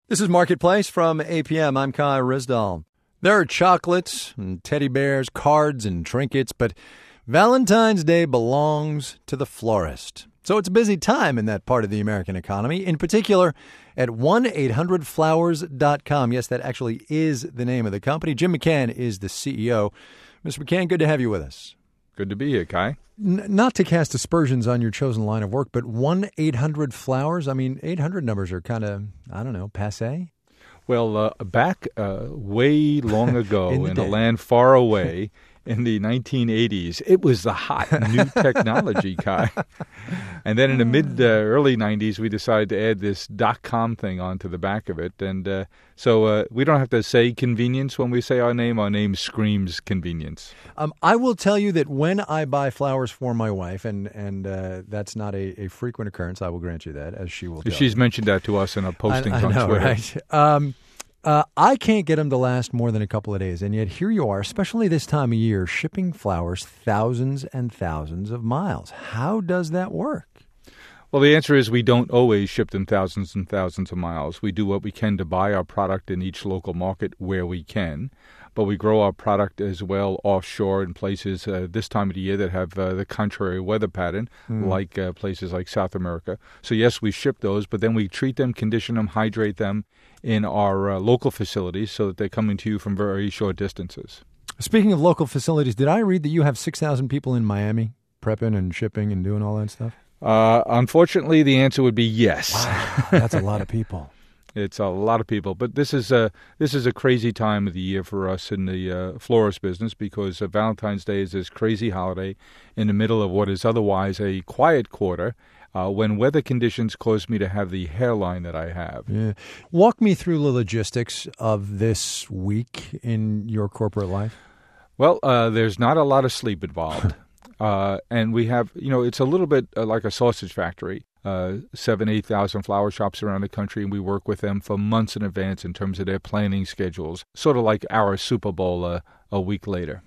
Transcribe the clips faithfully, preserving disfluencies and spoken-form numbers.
This is Marketplace from A P M. I'm Kai Risdall. There are chocolates and teddy bears, cards and trinkets, but Valentine's Day belongs to the florist. So it's a busy time in that part of the American economy, in particular at one eight hundred flowers dot com. Yes, that actually is the name of the company. Jim McCann is the C E O. Mister McCann, good to have you with us. Good to be here, Kai. N- not to cast aspersions on your chosen line of work, but one eight hundred flowers? I mean, eight hundred numbers are kind of, I don't know, passé? Well, uh, back uh, way long ago in, in a land far away in the nineteen eighties, it was the hot new technology, Kai. And then in the mid, uh, early nineties, we decided to add this .com thing onto the back of it. And uh, so uh, we don't have to say convenience when we say our name. Our name screams convenience. Um, I will tell you that when I buy flowers for my wife, and, and uh, that's not a, a frequent occurrence, I will grant you that, as she will tell She's you. mentioned that to us in our postings I, I on know, Twitter. Right? Um, uh, I can't get them to last more than a couple of days, and yet here you are, especially this time of year, shipping flowers thousands and thousands of miles. How does that work? Well, the answer is we don't always ship them thousands and thousands of miles. We do what we can to buy our product in each local market where we can, but we grow our product as well offshore in places uh, this time of the year that have uh, the contrary weather pattern, mm. like uh, places like South America. So yes, we ship those, but then we treat them, condition them, hydrate them in our uh, local facilities so that they're coming to you from very short distances. Speaking of local facilities, did I read that you have six thousand people in Miami prepping and shipping and doing all that stuff? Uh, unfortunately, the answer would be yes. Wow, that's a lot of people. It's a lot of people, but this is a this is a crazy time of the year for us in the uh, florist business because uh, Valentine's Day is this crazy holiday in the middle of what is otherwise a quiet quarter, uh, when weather conditions cause me to have the hairline that I have. Yeah. Walk me through the logistics of this week in your corporate life. Well, uh, there's not a lot of sleep involved. Uh, and we have, you know, it's a little bit uh, like a sausage factory, uh, seven, eight thousand flower shops around the country, and we work with them for months in advance in terms of their planning schedules, sort of like our Super Bowl uh, a week later.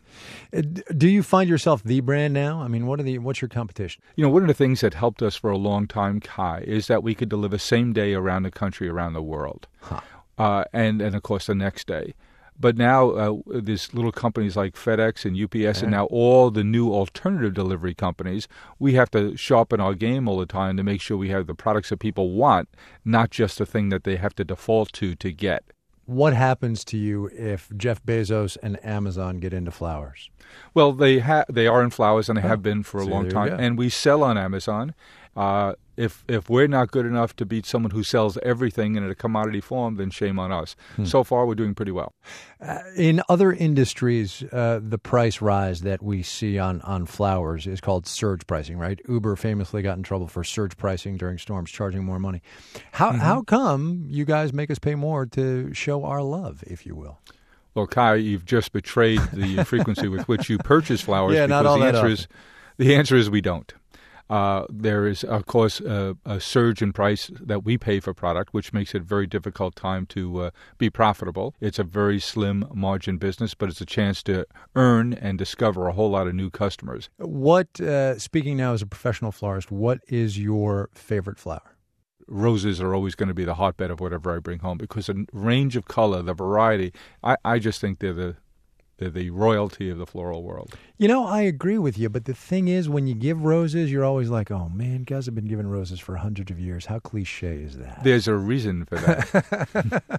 Do you find yourself the brand now? I mean, what are the what's your competition? You know, one of the things that helped us for a long time, Kai, is that we could deliver same day around the country, around the world, huh. uh, and, and, of course, the next day. But now uh, these little companies like FedEx and U P S, yeah. and now all the new alternative delivery companies, we have to sharpen our game all the time to make sure we have the products that people want, not just the thing that they have to default to to get. What happens to you if Jeff Bezos and Amazon get into flowers? Well, they ha- they are in flowers, and they oh, have been for a so long time, go. and we sell on Amazon. Uh, if if we're not good enough to beat someone who sells everything in a commodity form, then shame on us. Hmm. So far, we're doing pretty well. Uh, in other industries, uh, the price rise that we see on, on flowers is called surge pricing, right? Uber famously got in trouble for surge pricing during storms, charging more money. How mm-hmm. how come you guys make us pay more to show our love, if you will? Well, Kai, you've just betrayed the frequency with which you purchase flowers. Yeah, because not all the that answer often. is the answer is we don't. Uh, there is, of course, uh, a surge in price that we pay for product, which makes it a very difficult time to uh, be profitable. It's a very slim margin business, but it's a chance to earn and discover a whole lot of new customers. What, uh, speaking now as a professional florist, what is your favorite flower? Roses are always going to be the hotbed of whatever I bring home because the range of color, the variety, I, I just think they're the They're the royalty of the floral world. You know, I agree with you, but the thing is, when you give roses, you're always like, oh, man, guys have been giving roses for hundreds of years. How cliche is that? There's a reason for that.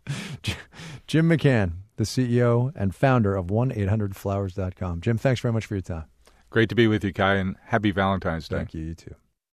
Jim McCann, the C E O and founder of one eight hundred flowers dot com. Jim, thanks very much for your time. Great to be with you, Kai, and happy Valentine's Day. Thank you. You too.